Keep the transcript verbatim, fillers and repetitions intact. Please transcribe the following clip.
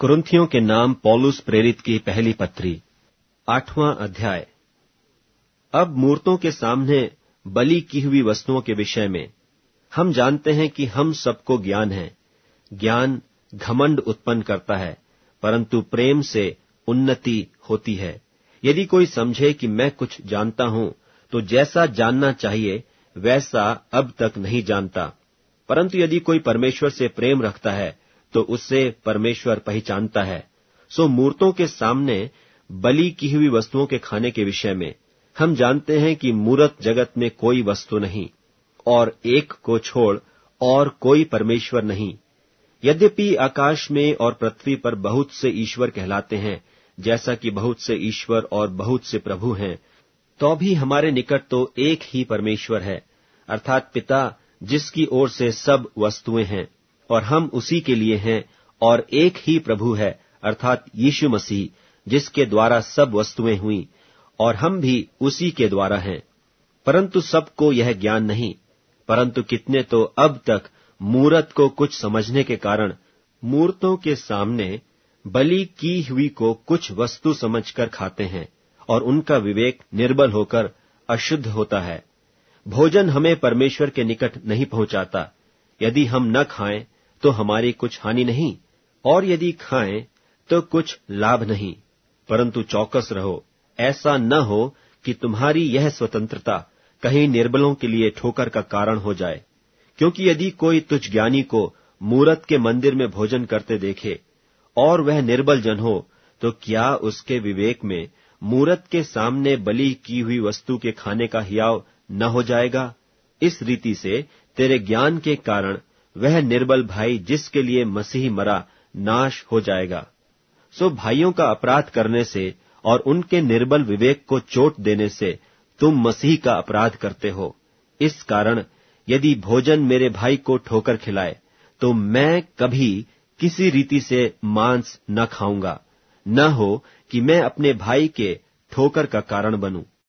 कुरिन्थियों के नाम पौलुस प्रेरित की पहली पत्री, आठवां अध्याय। अब मूर्तों के सामने बलि की हुई वस्तुओं के विषय में हम जानते हैं कि हम सबको ज्ञान है। ज्ञान घमंड उत्पन्न करता है, परंतु प्रेम से उन्नति होती है। यदि कोई समझे कि मैं कुछ जानता हूं, तो जैसा जानना चाहिए वैसा अब तक नहीं जानता। परंतु यदि कोई परमेश्वर से प्रेम रखता है, तो उससे परमेश्वर पहचानता है। सो मूर्तों के सामने बलि की हुई वस्तुओं के खाने के विषय में हम जानते हैं कि मूरत जगत में कोई वस्तु नहीं, और एक को छोड़ और कोई परमेश्वर नहीं। यद्यपि आकाश में और पृथ्वी पर बहुत से ईश्वर कहलाते हैं, जैसा कि बहुत से ईश्वर और बहुत से प्रभु हैं, तो भी हमारे निकट तो एक ही परमेश्वर है, अर्थात पिता, जिसकी ओर से सब वस्तुएं हैं, और हम उसी के लिए हैं। और एक ही प्रभु है, अर्थात यीशु मसीह, जिसके द्वारा सब वस्तुएं हुई, और हम भी उसी के द्वारा हैं। परंतु सबको यह ज्ञान नहीं, परंतु कितने तो अब तक मूरत को कुछ समझने के कारण मूर्तों के सामने बलि की हुई को कुछ वस्तु समझकर खाते हैं, और उनका विवेक निर्बल होकर अशुद्ध होता है। भोजन हमें परमेश्वर के निकट नहीं पहुंचाता। यदि हम न खाएं तो हमारी कुछ हानि नहीं, और यदि खाएं तो कुछ लाभ नहीं। परंतु चौकस रहो, ऐसा न हो कि तुम्हारी यह स्वतंत्रता कहीं निर्बलों के लिए ठोकर का कारण हो जाए। क्योंकि यदि कोई तुच्छ ज्ञानी को मूरत के मंदिर में भोजन करते देखे, और वह निर्बल जन हो, तो क्या उसके विवेक में मूरत के सामने बलि की हुई वस्तु के खाने का हियाव न हो जाएगा? इस रीति से तेरे ज्ञान के कारण वह निर्बल भाई जिसके लिए मसीह मरा नाश हो जाएगा। सो भाइयों का अपराध करने से और उनके निर्बल विवेक को चोट देने से तुम मसीह का अपराध करते हो। इस कारण यदि भोजन मेरे भाई को ठोकर खिलाए, तो मैं कभी किसी रीति से मांस न खाऊंगा, न हो कि मैं अपने भाई के ठोकर का कारण बनूं।